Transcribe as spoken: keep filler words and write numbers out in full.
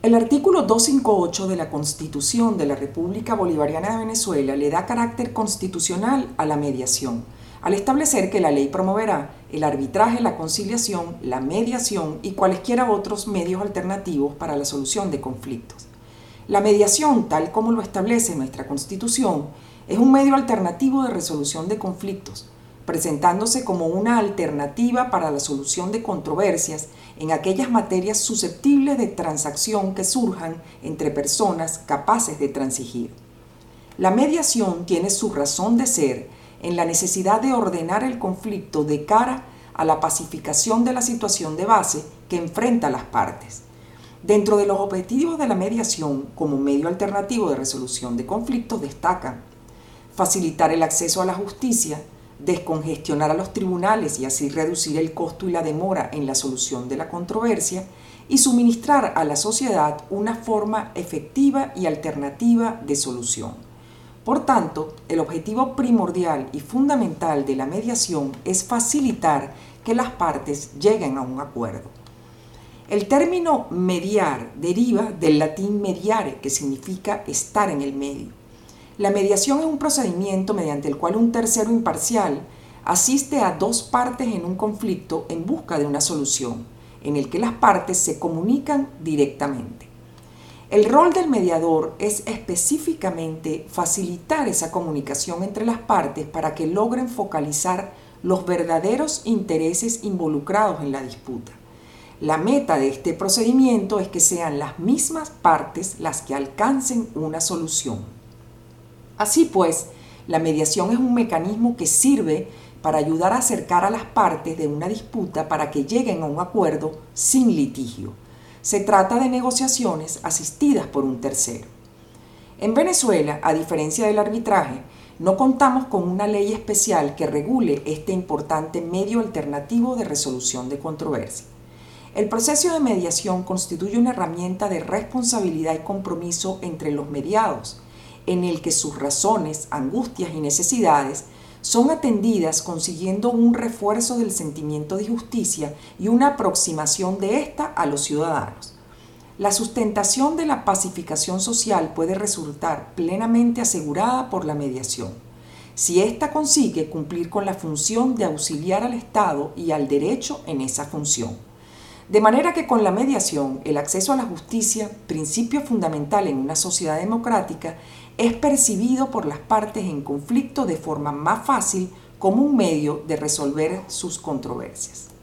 El artículo doscientos cincuenta y ocho de la Constitución de la República Bolivariana de Venezuela le da carácter constitucional a la mediación, al establecer que la ley promoverá el arbitraje, la conciliación, la mediación y cualesquiera otros medios alternativos para la solución de conflictos. La mediación, tal como lo establece nuestra Constitución, es un medio alternativo de resolución de conflictos, presentándose como una alternativa para la solución de controversias en aquellas materias susceptibles de transacción que surjan entre personas capaces de transigir. La mediación tiene su razón de ser en la necesidad de ordenar el conflicto de cara a la pacificación de la situación de base que enfrenta a las partes. Dentro de los objetivos de la mediación como medio alternativo de resolución de conflictos destacan facilitar el acceso a la justicia, descongestionar a los tribunales y así reducir el costo y la demora en la solución de la controversia y suministrar a la sociedad una forma efectiva y alternativa de solución. Por tanto, el objetivo primordial y fundamental de la mediación es facilitar que las partes lleguen a un acuerdo. El término mediar deriva del latín mediare, que significa estar en el medio. La mediación es un procedimiento mediante el cual un tercero imparcial asiste a dos partes en un conflicto en busca de una solución, en el que las partes se comunican directamente. El rol del mediador es específicamente facilitar esa comunicación entre las partes para que logren focalizar los verdaderos intereses involucrados en la disputa. La meta de este procedimiento es que sean las mismas partes las que alcancen una solución. Así pues, la mediación es un mecanismo que sirve para ayudar a acercar a las partes de una disputa para que lleguen a un acuerdo sin litigio. Se trata de negociaciones asistidas por un tercero. En Venezuela, a diferencia del arbitraje, no contamos con una ley especial que regule este importante medio alternativo de resolución de controversia. El proceso de mediación constituye una herramienta de responsabilidad y compromiso entre los mediados, en el que sus razones, angustias y necesidades son atendidas consiguiendo un refuerzo del sentimiento de justicia y una aproximación de ésta a los ciudadanos. La sustentación de la pacificación social puede resultar plenamente asegurada por la mediación, si ésta consigue cumplir con la función de auxiliar al Estado y al derecho en esa función. De manera que con la mediación, el acceso a la justicia, principio fundamental en una sociedad democrática, es percibido por las partes en conflicto de forma más fácil como un medio de resolver sus controversias.